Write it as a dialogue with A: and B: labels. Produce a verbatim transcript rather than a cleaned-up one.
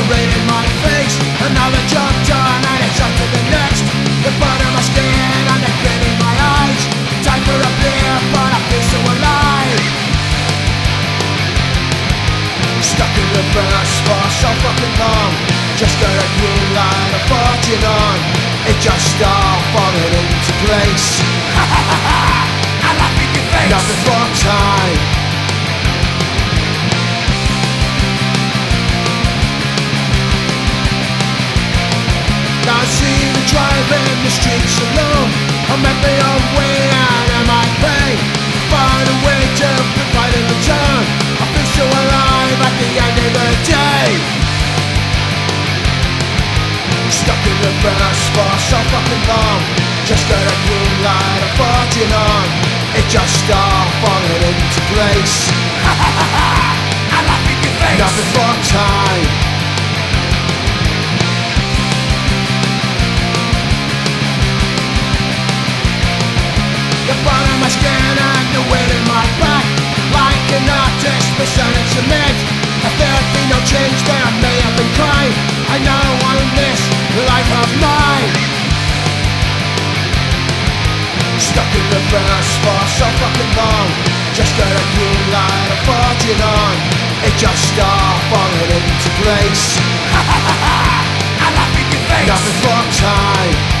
A: the rain in my face. Another job done and it's on to the next. The blood on my skin and the grin in my eyes. Time for a beer but I feel so alive. Stuck in reverse for so fucking long. Just got a green light, a fortune on. It just all falling into place.
B: I laugh in your face.
A: Not before time. I see me driving the streets alone. I'm at my own way and I might pay. Find a way to provide in return. I feel so alive at the end of the day. Stuck in reverse for so fucking long. Just got a green light, a fortune on. It just all falling into place.
B: I laugh in your face.
A: Not before time. The blood on my skin and the weight in my back. Like an artist, my son and cement. If there'd be no change, then I may have been crying. I know on this life of mine. Stuck in reverse for so fucking long. Just got a green light, a fortune on. It just all falling into place.
B: I laugh in your face.
A: Not before time.